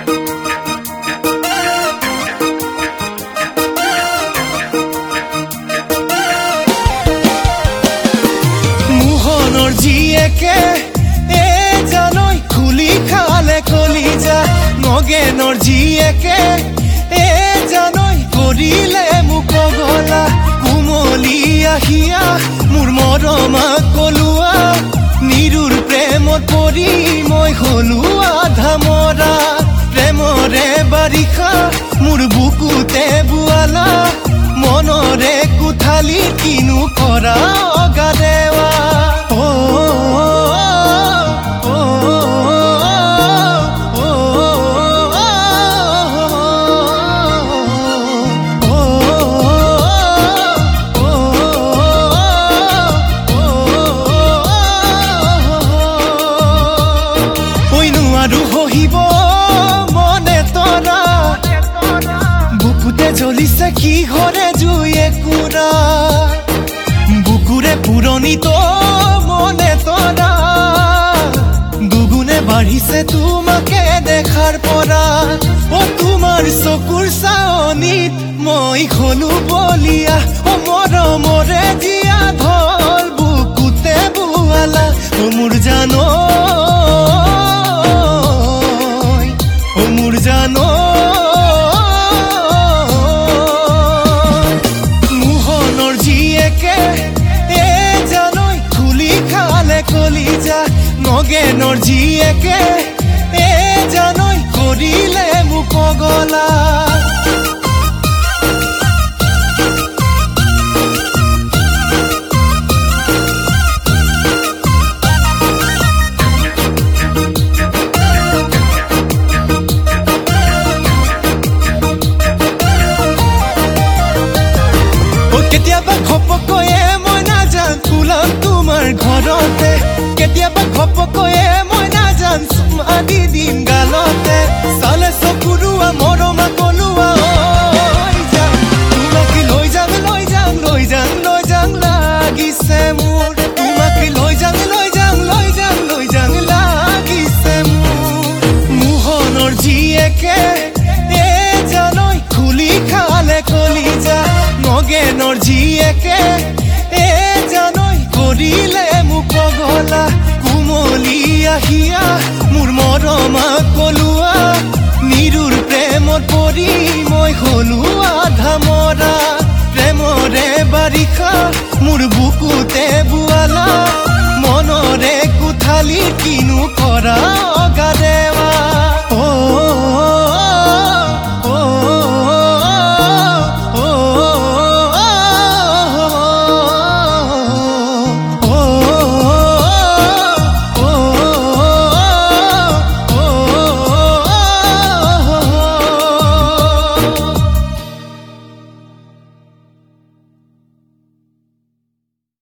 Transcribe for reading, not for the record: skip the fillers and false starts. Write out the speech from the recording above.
মোহনৰ জীয়েকে জানৈ খুলি খালে কলিজা নগেনৰ জীয়েকে জানৈ কৰিলে মোক গলা কুমলি আহিয়া মোৰ মৰমা কলুৱা নিৰুৰ প্ৰেমত পৰি মই হলো আধা মৰা প্ৰেমৰে বাৰিষা মোৰ বুকুতে বুৱালা মনৰে কুঠালি কিনো কৰা অগাদেৱা আৰু হহিব মনে তৰা বুকুতে জ্বলিছে কি ঘৰে জুয়ে কুৰা বুকুৰে পুৰণিত মনে তৰা দুগুণে বাঢ়িছে তোমাকে দেখাৰ পৰা তোমাৰ চকুৰ চাৱনিত মই হলো বলিয়া মৰমৰে জীয়া ধল বুকুতে বুৱালা মোৰ জানো মোহনৰ জীয়েকে জানৈ খুলি খালে কলিজা নগেনৰ জীয়েকে জানৈ কৰিলে মোক গলা কেতিয়াবা ঘপকয়ে মই নাজান ফুলাম তোমাৰ ঘৰতে কেতিয়াবা ঘপকয়ে মই নাজান চুমা দি দিম গালতে চালে চকুৰুৱা মৰমা কলুৱা তোমাকে লৈ যাম লৈ যাম লৈ যাম লৈ যাম লাগিছে মোৰ তোমাকে লৈ যাম লৈ যাম লৈ যাম লৈ যাম লাগিছে মোৰ মোহনৰ জীয়েকে জানৈ খুলি খালে কলিজা নগেনৰ জীয়েকে জানৈ কৰিলে মোক গলা কুমলি আহিয়া মোৰ মৰমা কলুৱা নিৰুৰ প্ৰেমত পৰি মই হলো আধা মৰা প্ৰেমৰে বাৰিষা মোৰ বুকুতে বুৱালা মনৰে কুঠালি কিনো কৰা